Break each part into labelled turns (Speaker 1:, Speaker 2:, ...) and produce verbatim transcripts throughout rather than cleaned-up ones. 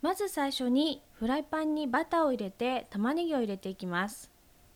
Speaker 1: まず最初にフライパンにバターを入れて玉ねぎを入れていきます。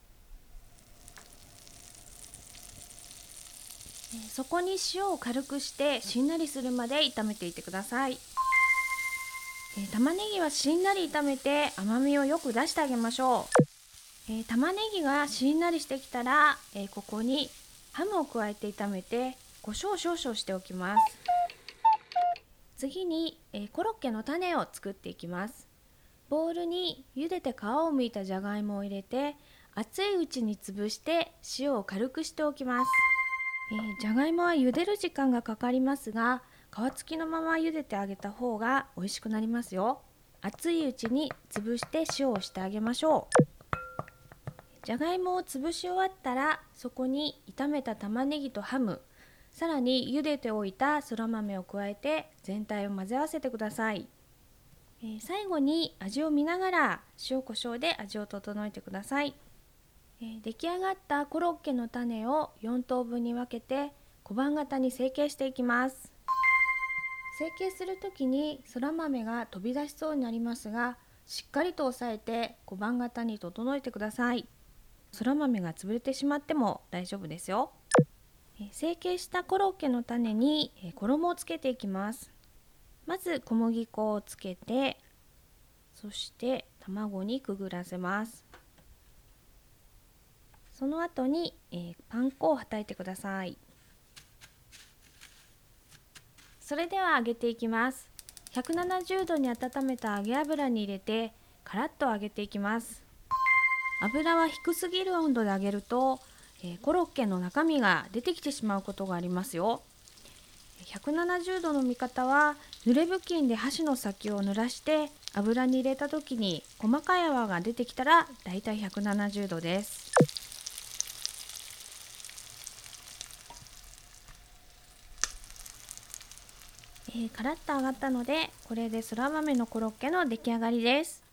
Speaker 1: そこに塩を軽くしてしんなりするまで炒めていってください。玉ねぎはしんなり炒めて甘みをよく出してあげましょう。玉ねぎがしんなりしてきたらここにハムを加えて炒めて胡椒を少々しておきます。次にコロッケの種を作っていきます。ボウルに茹でて皮を剥いたじゃがいもを入れて熱いうちに潰して塩を軽くしておきます。えー、じゃがいもは茹でる時間がかかりますが、皮付きのまま茹でてあげた方が美味しくなりますよ。熱いうちに潰して塩をしてあげましょう。じゃがいもを潰し終わったら、そこに炒めた玉ねぎとハム、さらに茹でておいたそら豆を加えて全体を混ぜ合わせてください。えー、最後に味を見ながら塩コショウで味を整えてください。出来上がったコロッケの種をよん等分に分けて小判型に成形していきます。成形するときにそら豆が飛び出しそうになりますが、しっかりと押さえて小判型に整えてください。そら豆が潰れてしまっても大丈夫ですよ。成形したコロッケの種に衣をつけていきます。まず小麦粉をつけて、そして卵にくぐらせます。その後に、えー、パン粉をはたいてください。それでは揚げていきます。ひゃくななじゅうどに温めた揚げ油に入れてカラッと揚げていきます。油は低すぎる温度で揚げると、えー、コロッケの中身が出てきてしまうことがありますよ。ひゃくななじゅうどの見方は、濡れ布巾で箸の先を濡らして油に入れた時に細かい泡が出てきたらだいたいひゃくななじゅうどです。えー、カラッと揚がったので、これでそら豆のコロッケの出来上がりです。